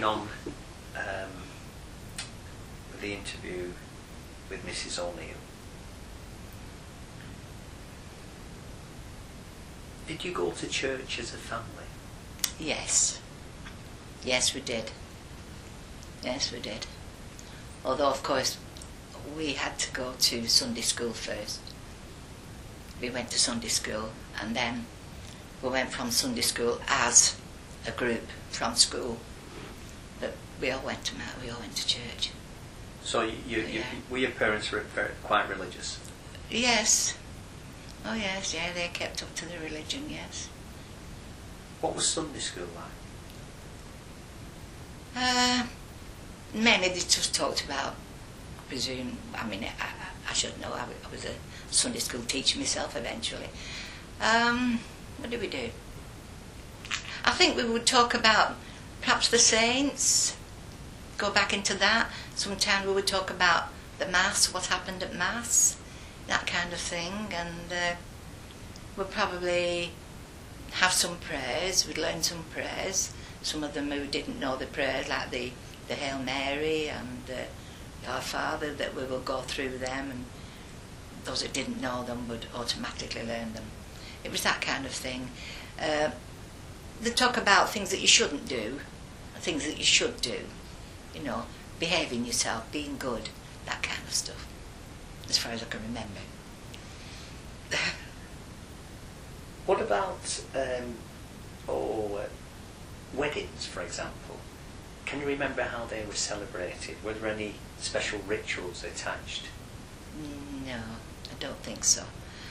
carrying on with the interview with Mrs. O'Neill, did you go to church as a family? Yes. Yes, we did. Yes, we did. Although, of course, we had to go to Sunday school first. We went to Sunday school, and then we went from Sunday school as a group from school. But we all went to church. So were your parents quite religious? Yes. Oh yes, yeah, they kept up to the religion, yes. What was Sunday school like? Mainly they just talked about, I presume, I should know, I was a Sunday school teacher myself eventually. What did we do? I think we would talk about perhaps the saints, go back into that. Sometimes we would talk about the Mass, what happened at Mass, that kind of thing, and we'd probably have some prayers, we'd learn some prayers. Some of them who didn't know the prayers, like the Hail Mary and Our Father, that we would go through them, and those that didn't know them would automatically learn them. It was that kind of thing. They talk about things that you shouldn't do, things that you should do, you know, behaving yourself, being good, that kind of stuff, as far as I can remember. What about weddings, for example? Can you remember how they were celebrated? Were there any special rituals attached? No, I don't think so.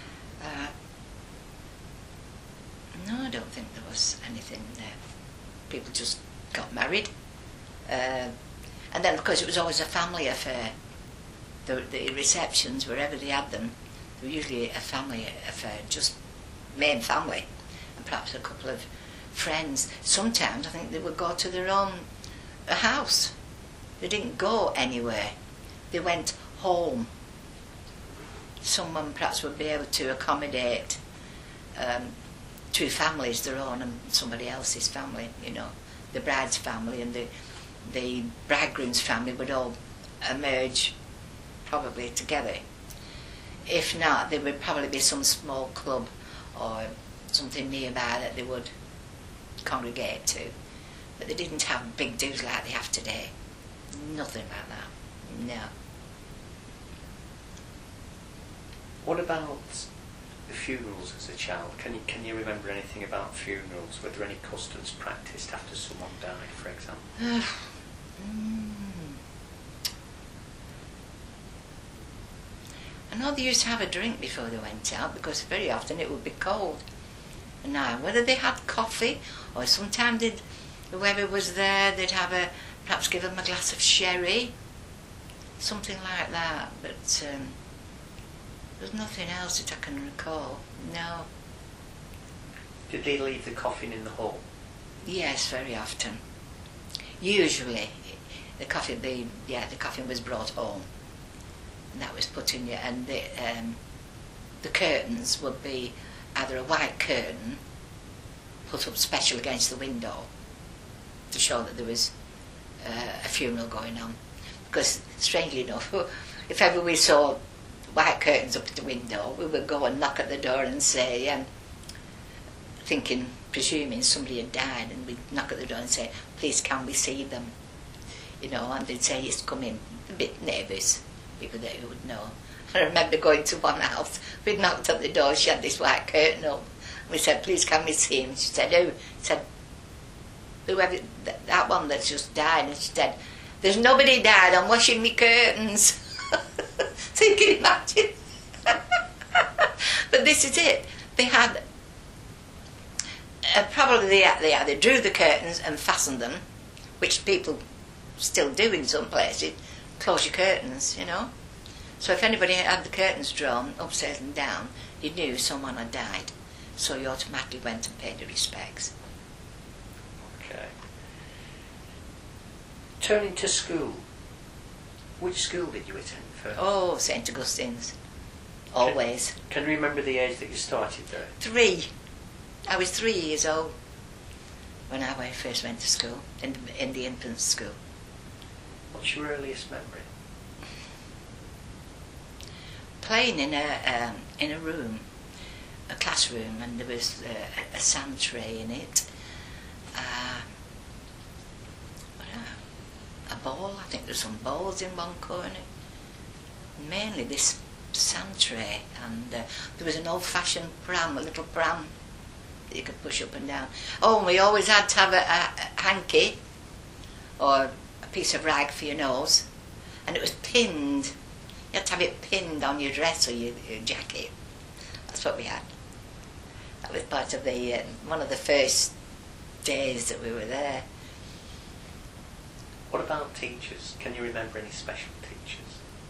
No, I don't think there was anything there. People just got married. And then, of course, it was always a family affair. The receptions, wherever they had them, they were usually a family affair, just main family, and perhaps a couple of friends. Sometimes I think they would go to their own house. They didn't go anywhere. They went home. Someone perhaps would be able to accommodate two families, their own and somebody else's family, you know. The bride's family and the bridegroom's family would all emerge probably together. If not, there would probably be some small club or something nearby that they would congregate to. But they didn't have big do's like they have today. Nothing like that. No. What about the funerals as a child? Can you remember anything about funerals? Were there any customs practised after someone died, for example? I know they used to have a drink before they went out, because very often it would be cold. And now, whether they had coffee or sometimes whoever was there, they'd perhaps give them a glass of sherry, something like that. But there's nothing else that I can recall. No. Did they leave the coffin in the hall? Yes, very often. Usually, the coffin was brought home. And that was put in, and the curtains would be either a white curtain put up special against the window to show that there was a funeral going on. Because, strangely enough, if ever we saw white curtains up at the window, we would go and knock at the door and say, presuming somebody had died, and we'd knock at the door and say, please can we see them? You know, and they'd say, yes, come in. A bit nervous, people that you would know. I remember going to one house, we'd knocked at the door, she had this white curtain up. We said, please can we see him? She said, who? She said, whoever, that one that's just died. And she said, there's nobody died, I'm washing me curtains. So you can imagine. But this is it. They had, probably they either drew the curtains and fastened them, which people still do in some places, close your curtains, you know. So if anybody had the curtains drawn upstairs and down, you knew someone had died. So you automatically went and paid the respects. Okay. Turning to school, which school did you attend first? Oh, St. Augustine's. Always. Can you remember the age that you started there? 3. I was 3 years old. when I first went to school, in the infant school. What's your earliest memory? Playing in a room, a classroom, and there was a sand tray in it. A ball, I think there's some balls in one corner. Mainly this sand tray, and there was an old-fashioned pram, a little pram that you could push up and down. Oh, and we always had to have a hanky or a piece of rag for your nose, and it was pinned. You had to have it pinned on your dress or your jacket. That's what we had. That was part of the one of the first days that we were there. What about teachers? Can you remember any special teachers?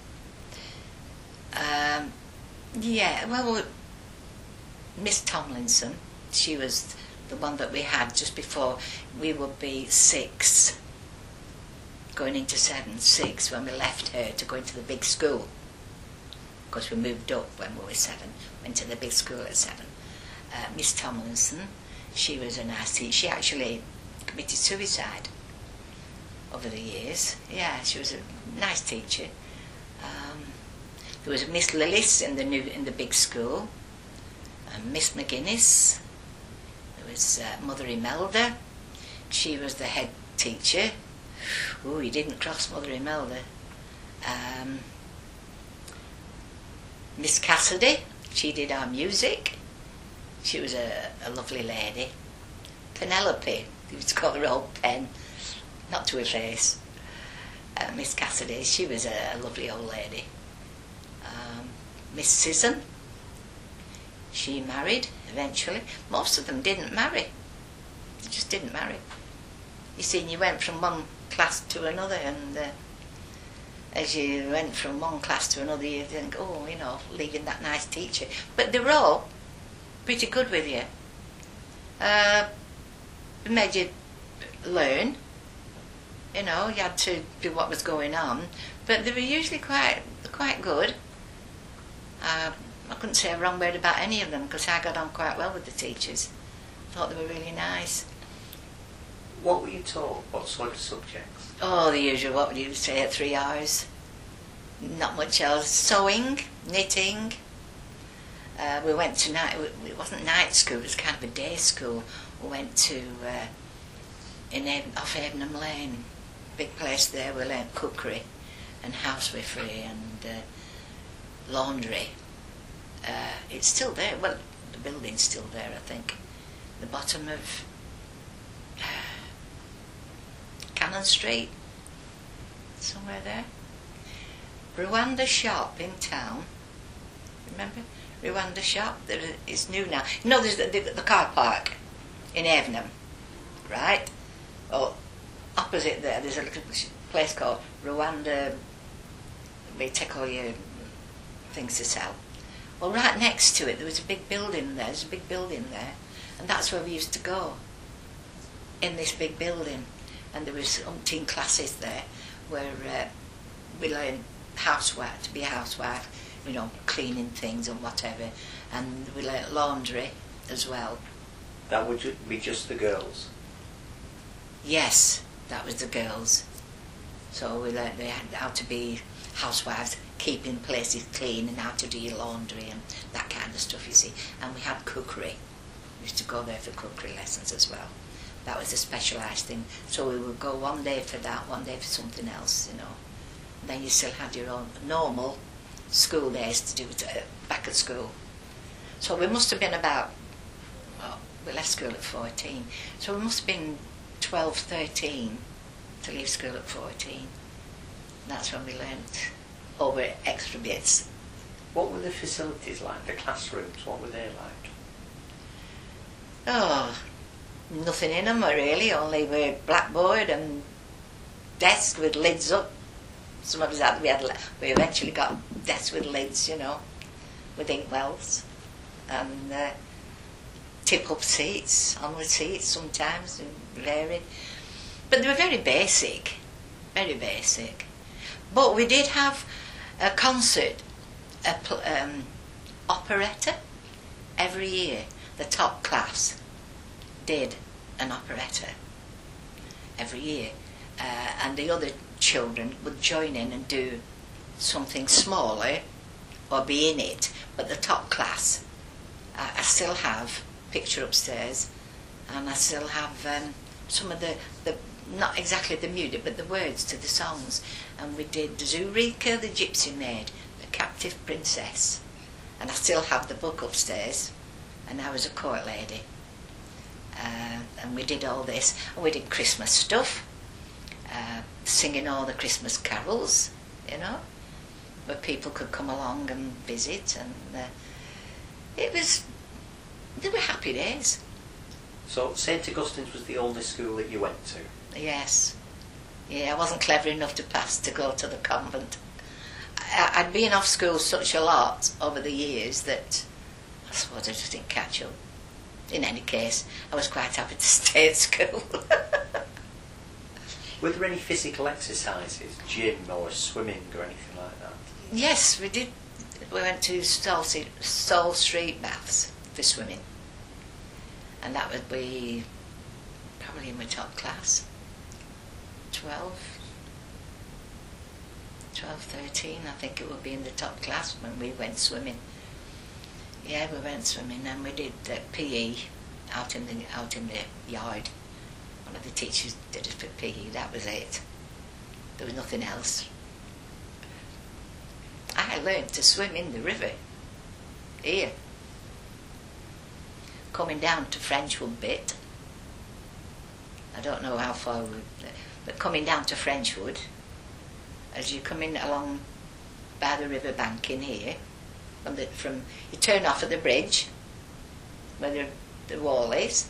Yeah, well, Miss Tomlinson, she was the one that we had just before we would be 6, going into 7, 6, when we left her to go into the big school. Of course, we moved up when we were 7, went to the big school at 7. Miss Tomlinson, she was a nice teacher. She actually committed suicide over the years. Yeah, she was a nice teacher. There was Miss Lillis in the big school, Miss McGuinness. There was Mother Imelda. She was the head teacher. Oh, you didn't cross Mother Imelda. Miss Cassidy. She did our music. She was a lovely lady. Penelope. We used to call her Old Pen, not to her face. Miss Cassidy. She was a lovely old lady. Miss Sisson, she married eventually. Most of them didn't marry. They just didn't marry. You see, you went from one class to another, and as you went from one class to another, you think, oh, you know, leaving that nice teacher. But they were all pretty good with you. It made you learn. You know, you had to do what was going on. But they were usually quite good. I couldn't say a wrong word about any of them because I got on quite well with the teachers. I thought they were really nice. What were you taught? What sort of subjects? Oh, the usual, what would you say at 3 hours? Not much else. Sewing, knitting. We went to night, it wasn't night school, it was kind of a day school. We went to, off Avenham Lane, big place there. We learnt cookery and housewifery and laundry. It's still there. Well, the building's still there, I think. The bottom of Cannon Street, somewhere there. Rwanda shop in town. Remember Rwanda shop? It's new now. You know, there's the car park in Avenham, right? Oh, opposite there, there's a little place called Rwanda. They take all your things to sell. Well, right next to it, there was a big building there. There's a big building there, and that's where we used to go. In this big building, and there was umpteen classes there where we learned housewife, to be a housewife, you know, cleaning things and whatever, and we learnt laundry as well. That would be just the girls? Yes, that was the girls. So we learnt how to be housewives, keeping places clean, and how to do your laundry and that kind of stuff, you see. And we had cookery. We used to go there for cookery lessons as well. That was a specialised thing. So we would go one day for that, one day for something else, you know. And then you still had your own normal school days to do it back at school. So we must have been about, well, we left school at 14. So we must have been 12, 13 to leave school at 14. That's when we learnt over extra bits. What were the facilities like, the classrooms, what were they like? Oh, nothing in them really, only with blackboard and desk with lids up. Some of us had, we eventually got desks with lids, you know, with inkwells, and tip-up seats, onward seats sometimes, and varied. But they were very basic, very basic. But we did have a concert, operetta, every year. The top class did an operetta every year, and the other children would join in and do something smaller or be in it, but the top class, I still have picture upstairs, and I still have some of the not exactly the music, but the words to the songs. And we did Zurika the Gypsy Maid, the Captive Princess, and I still have the book upstairs, and I was a court lady. And we did all this, and we did Christmas stuff, singing all the Christmas carols, you know, where people could come along and visit, and they were happy days. So St Augustine's was the only school that you went to? Yes. Yeah, I wasn't clever enough to pass to go to the convent. I'd been off school such a lot over the years that I suppose I just didn't catch up. In any case, I was quite happy to stay at school. Were there any physical exercises, gym or swimming or anything like that? Yes, we did. We went to Stall Street Baths for swimming. And that would be probably in my top class. 12, 13, I think it would be in the top class when we went swimming. Yeah, we went swimming, and we did PE out in the yard. One of the teachers did it for PE, that was it. There was nothing else. I learned to swim in the river, here. Coming down to Frenchwood bit. I don't know how far, but coming down to Frenchwood, as you come in along by the river bank in here, you turn off at the bridge where the wall is,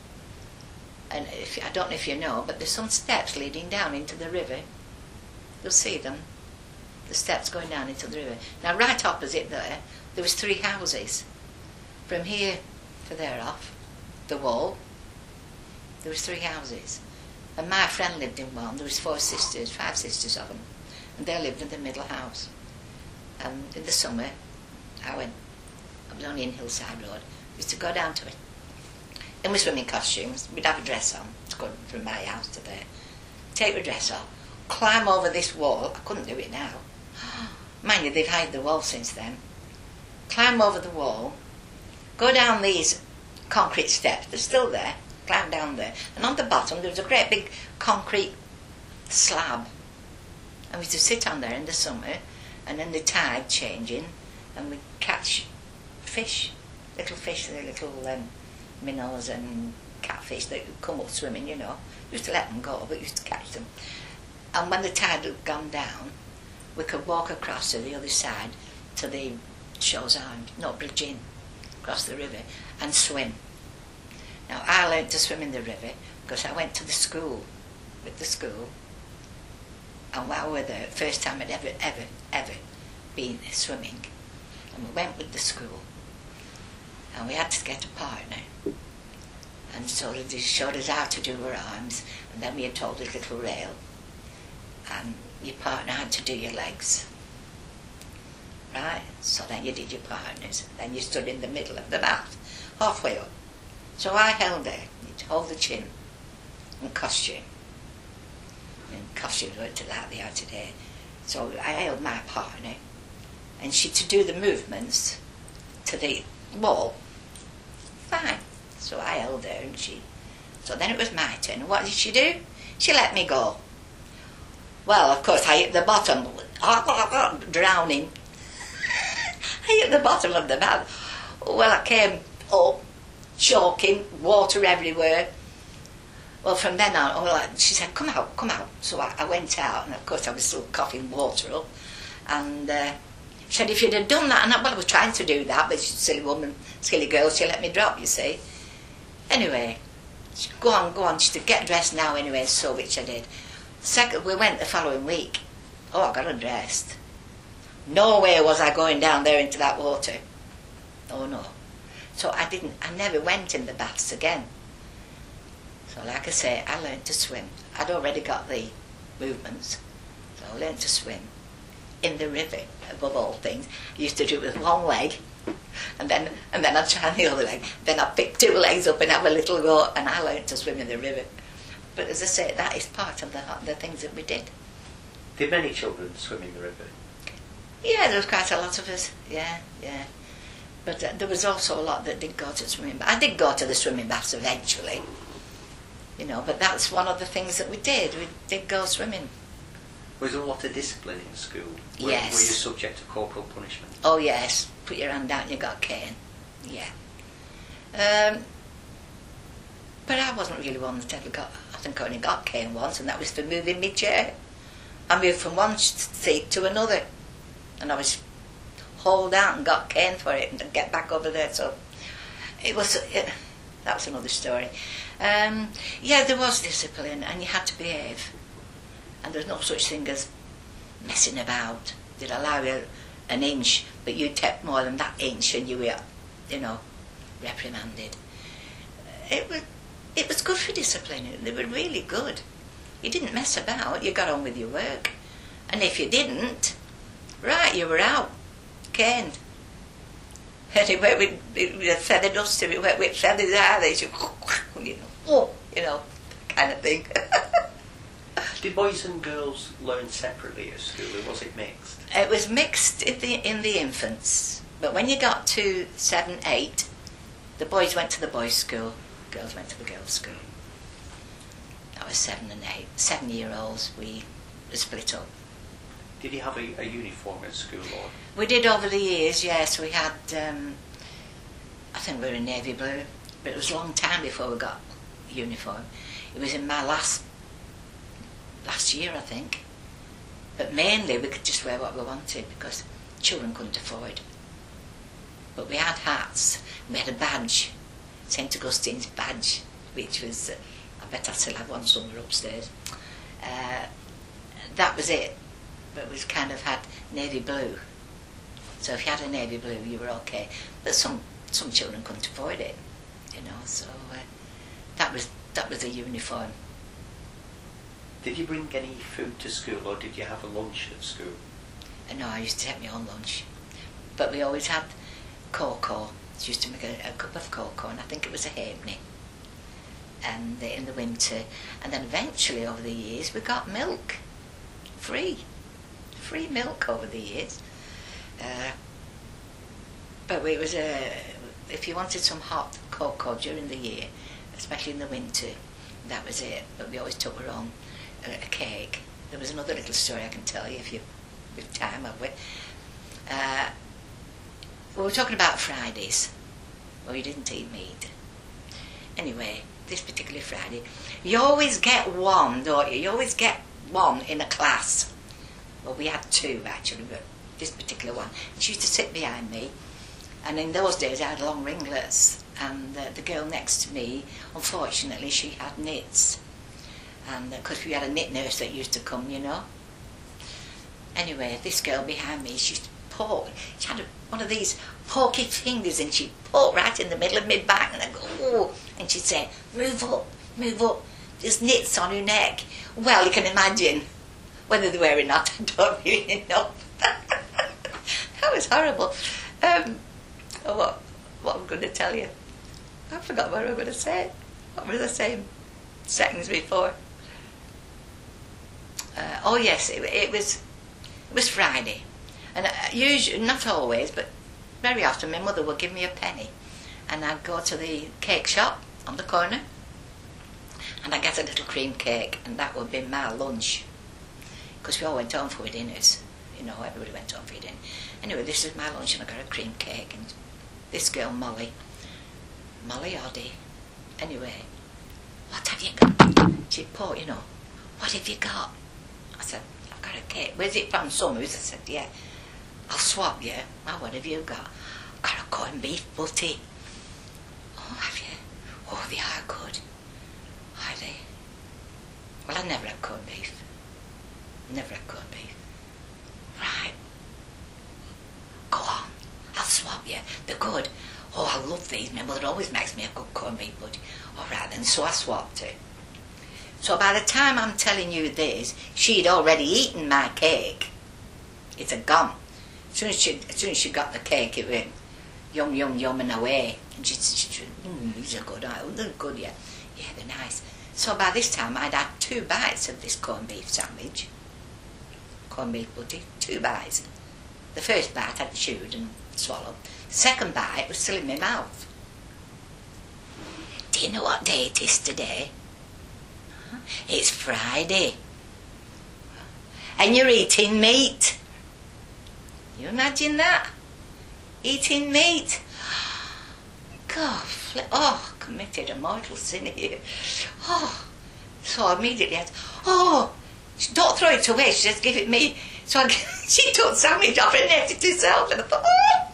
and I don't know if you know, but there's some steps leading down into the river. You'll see them, the steps going down into the river. Now right opposite there was 3 houses. From here to there off the wall there was 3 houses, and my friend lived in one. There was 5 sisters of them, and they lived in the middle house. And in the summer I was only in Hillside Road, used to go down to it in my swimming costumes. We'd have a dress on to go from my house to there, take the dress off, climb over this wall. I couldn't do it now, mind you, they've hid the wall since then. Climb over the wall, go down these concrete steps, they're still there, climb down there, and on the bottom there was a great big concrete slab, and we used to sit on there in the summer, and then the tide changing, and we'd catch fish, the little minnows and catfish that would come up swimming, you know. We used to let them go, but we used to catch them. And when the tide had gone down, we could walk across to the other side to the Shaw's Arms, no, Bridge Inn, across the river, and swim. Now I learned to swim in the river because I went to the school, with the school, and while we were there, first time I'd ever been swimming, and we went with the school, and we had to get a partner, and so they showed us how to do our arms, and then we had told this little rail, and your partner had to do your legs, right? So then you did your partners, then you stood in the middle of the bath, halfway up. So I held her, you'd hold the chin, and costume. And costumes weren't like they are today. So I held my partner, and she to do the movements to the wall. Fine. So I held her, and so then it was my turn. And what did she do? She let me go. Well, of course, I hit the bottom, drowning. I hit the bottom of the bath. Well, I came up, choking, water everywhere. Well, from then on, she said, come out. So I went out, and of course I was still coughing water up. And she said, if you'd have done that, and I was trying to do that, but she's a silly woman, silly girl, she let me drop, you see. Anyway, go on, she said, get dressed now anyway, so which I did. We went the following week. Oh, I got undressed. Nowhere was I going down there into that water. Oh no. So I never went in the baths again. So like I say, I learned to swim. I'd already got the movements, so I learned to swim in the river, above all things. I used to do it with one leg, And then I'd try the other leg. Then I'd pick two legs up and have a little go, and I learned to swim in the river. But as I say, that is part of the things that we did. Did many children swim in the river? Yeah, there was quite a lot of us. Yeah. But there was also a lot that did go to swimming baths. I did go to the swimming baths eventually, but that's one of the things that we did. We did go swimming. Was there a lot of discipline in school? Yes. Were you subject to corporal punishment? Oh yes, put your hand out and you got a cane. Yeah. But I wasn't really one that ever got. I think I only got a cane once, and that was for moving my chair. I moved from one seat to another, and I was hauled out and got a cane for it, and get back over there. So that was another story. Yeah, there was discipline, and you had to behave. And there's no such thing as messing about. They'd allow you an inch, but you take more than that inch and you were, reprimanded. It was good for discipline. They were really good. You didn't mess about. You got on with your work. And if you didn't, right, you were out. Caned. Anyway, with feather duster, we went with feathers out. They should, kind of thing. Did boys and girls learn separately at school, or was it mixed? It was mixed in the infants, but when you got to 7, 8, the boys went to the boys' school, girls went to the girls' school. That was 7 and 8. 7-year-olds, we split up. Did you have a uniform at school, or? We did over the years, yes. We had, I think we were in navy blue, but it was a long time before we got a uniform. It was in my last year, I think. But mainly we could just wear what we wanted because children couldn't afford. But we had hats. We had a badge, St Augustine's badge, which was, I bet I still have one somewhere upstairs. That was it. But we kind of had navy blue. So if you had a navy blue, you were okay. But some children couldn't afford it, So that was a uniform. Did you bring any food to school, or did you have a lunch at school? No, I used to take my own lunch. But we always had cocoa. I used to make a cup of cocoa, and I think it was a halfpenny. And in the winter. And then eventually, over the years, we got milk. Free milk over the years. But it was if you wanted some hot cocoa during the year, especially in the winter, that was it. But we always took our own a cake. There was another little story I can tell you if with time, have we? We were talking about Fridays. Well, you didn't eat meat. Anyway, this particular Friday, you always get one, don't you? You always get one in a class. Well, we had two actually, but this particular one. She used to sit behind me, and in those days I had long ringlets, and the girl next to me, unfortunately, she had knits, and because we had a knit nurse that used to come, Anyway, this girl behind me, she used to poke. She had one of these pokey fingers, and she'd poke right in the middle of my back, and I'd go, oh, and she'd say, move up, there's knits on your neck. Well, you can imagine whether they were or not, I don't really know. That was horrible. What I'm going to tell you? I forgot what I was going to say. What was I saying seconds before? Oh yes, it was Friday, and usually, not always, but very often, my mother would give me a penny, and I'd go to the cake shop on the corner, and I'd get a little cream cake, and that would be my lunch, because we all went home for our dinners. Everybody went home for their dinner. Anyway, this is my lunch, and I got a cream cake, and this girl, Molly Oddie. Anyway, what have you got? She'd put, what have you got? I said, I've got a cake. Where's it from? Summers? I said, yeah. I'll swap you. Well, what have you got? I've got a corned beef butty. Oh, have you? Oh, they are good. Are they? Well, I never had corned beef. Never had corned beef. Right. Go on. I'll swap you. They're good. Oh, I love these. My mother always makes me a good corned beef butty. All right, then. So I swapped it. So by the time I'm telling you this, she'd already eaten my cake. It's a gone. As soon as she got the cake, it went. yum, yum, yum, and away. And she said, these are good, they're good, yeah. Yeah, they're nice. So by this time, I'd had 2 bites of this corned beef sandwich. Corned beef butty, 2 bites. The first bite I'd chewed and swallowed. The second bite was still in my mouth. Do you know what day it is today? It's Friday. And you're eating meat. You imagine that? Eating meat. God, committed a mortal sin here. Oh, so immediately I said, don't throw it away, she says, give it me. So she took the sandwich off and ate it herself, and I thought,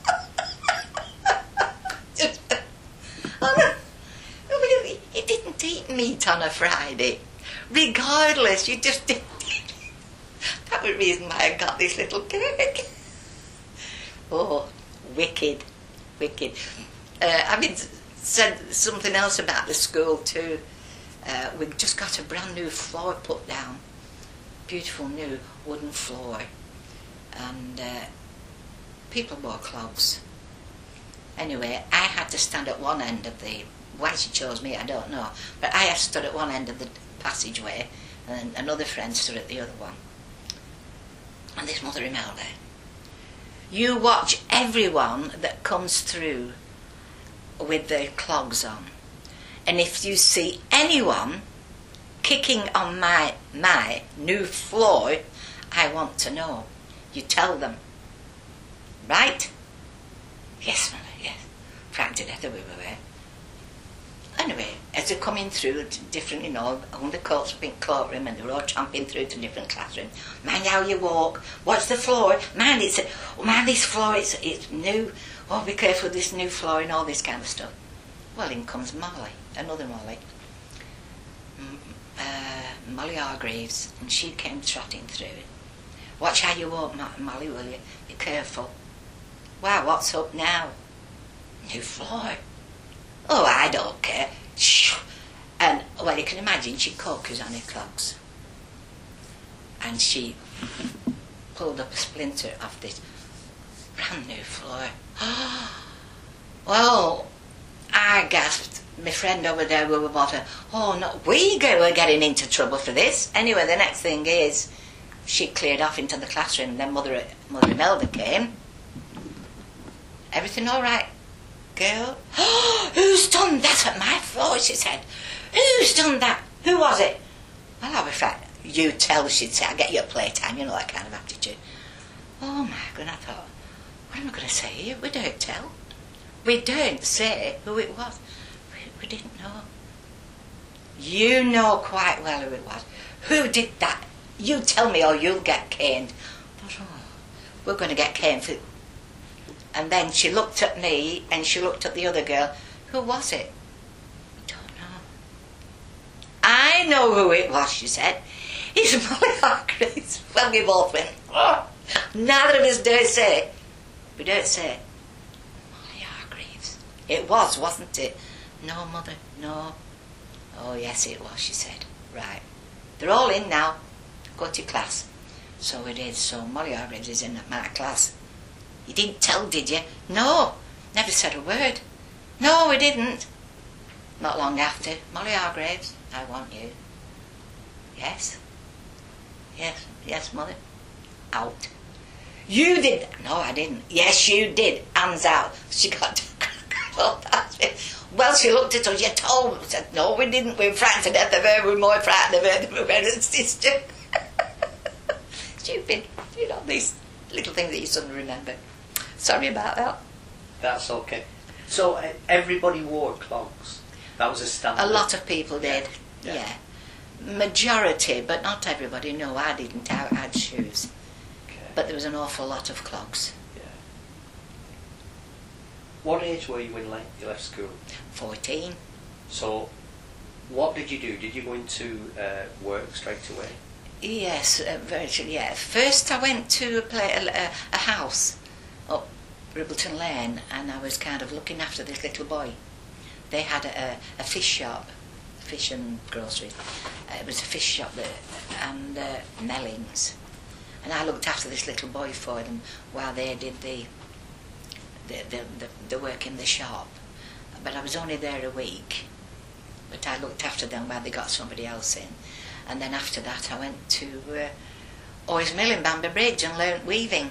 you didn't eat meat on a Friday. Regardless, you just didn't. That was the reason why I got this little cake. Oh, wicked, wicked. Having said something else about the school too, we just got a brand new floor put down. Beautiful new wooden floor. And people wore clogs. Anyway, I had to stand at one end of the... Why she chose me, I don't know. But I stood at one end of the passageway, and another friend stood at the other one. And this Mother Imelda, you watch everyone that comes through with their clogs on. And if you see anyone kicking on my new floor, I want to know. You tell them. Right? Yes, Mother, yes. Frightened to death we were there. Anyway, as they're coming through different, undercoats of pink cloakroom, and they're all tramping through to different classrooms. Mind how you walk. Watch the floor. Mind this floor, it's new. Oh, be careful with this new floor and all this kind of stuff. Well, in comes Molly, another Molly. Molly Hargreaves, and she came trotting through. Watch how you walk, Molly, will you? Be careful. Wow, what's up now? New floor. Oh, I don't care. Shh. And, well, you can imagine she cocos on her clogs. And she pulled up a splinter off this brand new floor. Well, I gasped. My friend over there, we were about to, we were getting into trouble for this. Anyway, the next thing is, she cleared off into the classroom, and then Mother Imelda came. Everything all right, girl? Who's done that at my floor, she said. Who's done that? Who was it? Well, I was frightened. You tell, she'd say. I'll get you a playtime, that kind of attitude. Oh, my God, I thought, what am I going to say here? We don't tell. We don't say who it was. We didn't know. You know quite well who it was. Who did that? You tell me or you'll get caned. I thought, we're going to get caned for... And then she looked at me and she looked at the other girl. Who was it? I don't know. I know who it was, she said. It's Molly Hargreaves. Well, we both went, neither of us dare say. We don't say. Molly Hargreaves. It was, wasn't it? No, Mother, no. Oh, yes, it was, she said. Right. They're all in now. Go to class. So it is. So Molly Hargreaves is in my class. You didn't tell, did you? No. Never said a word. No, we didn't. Not long after. Molly Hargreaves, I want you. Yes. Yes, Mother. Out. You did. No, I didn't. Yes, you did. Hands out. She got... Well, she looked at us. You told me. Said, no, we didn't. We were frightened to death of her. We were more frightened of her than we were her sister. Stupid. These little things that you suddenly remember. Sorry about that. That's okay. So everybody wore clogs. That was a standard. A lot of people did. Yeah. Majority, but not everybody. No, I didn't. I had shoes. Okay. But there was an awful lot of clogs. Yeah. What age were you when you left school? 14. So, what did you do? Did you go into work straight away? Yes, virtually, yeah. First I went to a house up Ribbleton Lane, and I was kind of looking after this little boy. They had a fish shop, fish and groceries. It was a fish shop there, and Mellings. And I looked after this little boy for them while they did the the work in the shop. But I was only there a week. But I looked after them while they got somebody else in. And then after that I went to Oys Mill in Bamber Bridge and learnt weaving.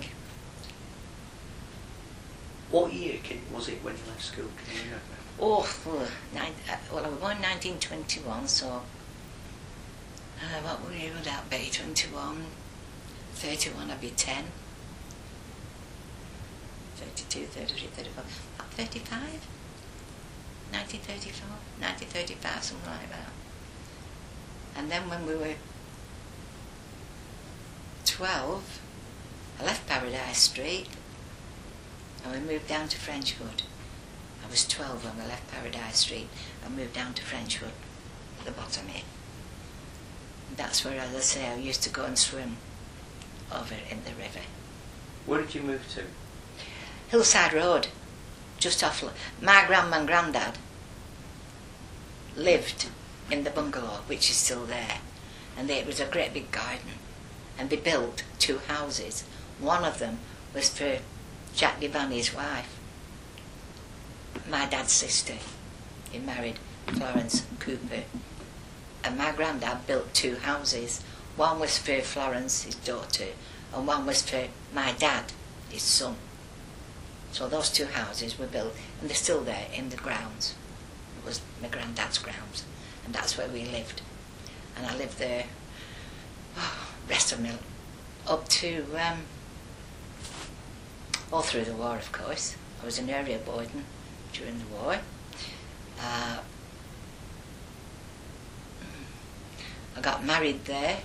What year was it when you left school? Can you remember? Well, I was born in 1921, so what year would that be? 21, 31, I'd be 10. 32, 33, 34, 35? 1934, 1935, something like that. And then when we were 12, I left Paradise Street and we moved down to Frenchwood. I was 12 when we left Paradise Street and moved down to Frenchwood, at the bottom here. That's where, as I say, I used to go and swim over in the river. Where did you move to? Hillside Road, just off. My grandma and granddad lived in the bungalow, which is still there, and it was a great big garden, and they built 2 houses. One of them was for Jack Devaney's wife, my dad's sister. He married Florence Cooper, and my granddad built 2 houses. One was for Florence, his daughter, and one was for my dad, his son. So those 2 houses were built, and they're still there in the grounds. It was my granddad's grounds, and that's where we lived. And I lived there, rest of me, up to, all through the war, of course. I was an area boyden during the war. I got married there.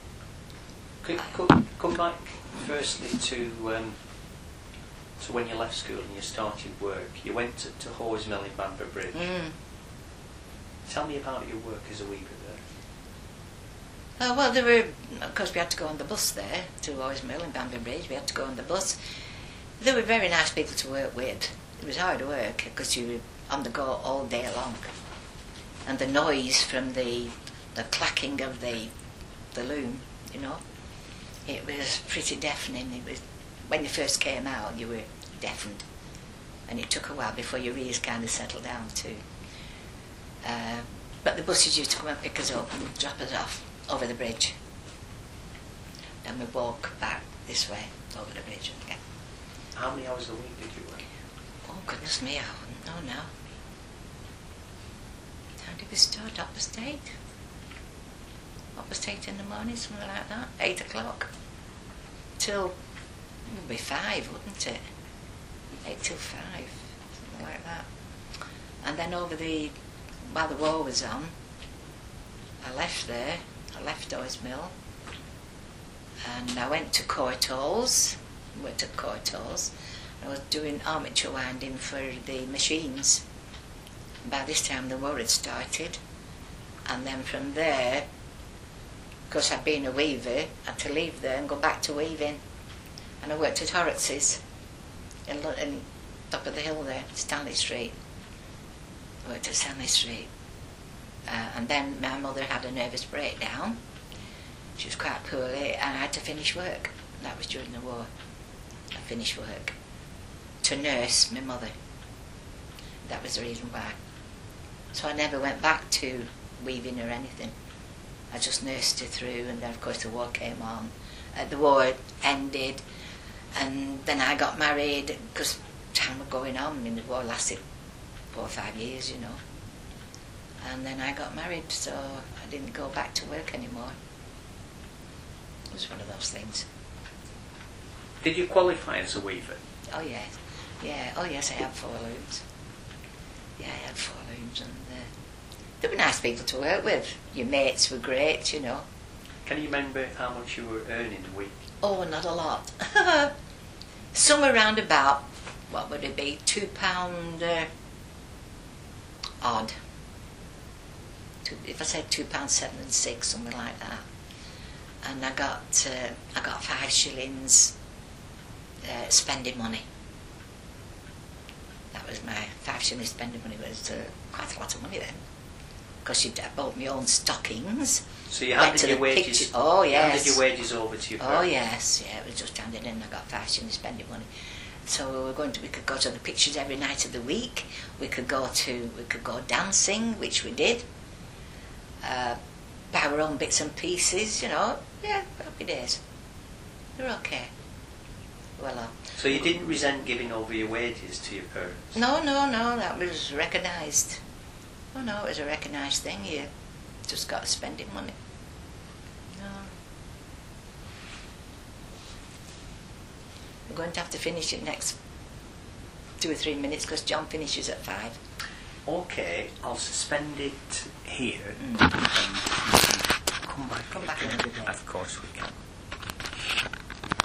Come back firstly to when you left school and you started work. You went to Oys Mill in Bamber Bridge. Tell me about your work as a weaver there. Well, there were, of course, we had to go on the bus there to Oys Mill in Bamber Bridge. We had to go on the bus. They were very nice people to work with. It was hard work because you were on the go all day long, and the noise from the clacking of the loom, you know, it was pretty deafening. It was, when you first came out, you were deafened, and it took a while before your ears kind of settled down too. But the buses used to come and pick us up and drop us off over the bridge. Then we walk back this way over the bridge again. How many hours a week did you work? Oh goodness me, I wouldn't know now. How did we start? Up the state? Up the state in the morning, something like that. 8 o'clock. Till, it would be 5, wouldn't it? 8 till 5, something like that. And then while the war was on, I left there. I left Oys Mill, and I went to Courtaulds. Worked at Courtaulds. I was doing armature winding for the machines. By this time the war had started, and then from there, because I'd been a weaver, I had to leave there and go back to weaving. And I worked at Horrocks's in top of the hill there, Stanley Street. I worked at Stanley Street. And then my mother had a nervous breakdown. She was quite poorly, and I had to finish work. That was during the war. I finished work to nurse my mother. That was the reason why. So I never went back to weaving or anything. I just nursed her through, and then of course the war came on. The war ended, and then I got married because time was going on. I mean, the war lasted 4 or 5 years, you know. And then I got married, so I didn't go back to work anymore. It was one of those things. Did you qualify as a weaver? Oh yes, yeah. Oh yes, I had 4 looms. Yeah, I had 4 looms, and they were nice people to work with. Your mates were great, you know. Can you remember how much you were earning a week? Oh, not a lot. Somewhere around about, what would it be, £2 odd. If I said £2.7 and 6, something like that. And I got 5 shillings spending money. That was my 5 shillings spending money. Was quite a lot of money then, because I bought my own stockings. So you handed your wages. Oh yes. You handed your wages over to your parents. Oh yes, yeah. It was just handed in. I got 5 shillings spending money, So we could go to the pictures every night of the week. We could go dancing, which we did. Buy our own bits and pieces, you know. Yeah, happy days. They're okay. Well, so you didn't resent giving over your wages to your parents? No, that was recognised. Oh no, it was a recognised thing. You just got spending money. No. We're going to have to finish it next 2 or 3 minutes because John finishes at 5. Okay, I'll suspend it here. Mm. And come back. Come back another day. Of course we can.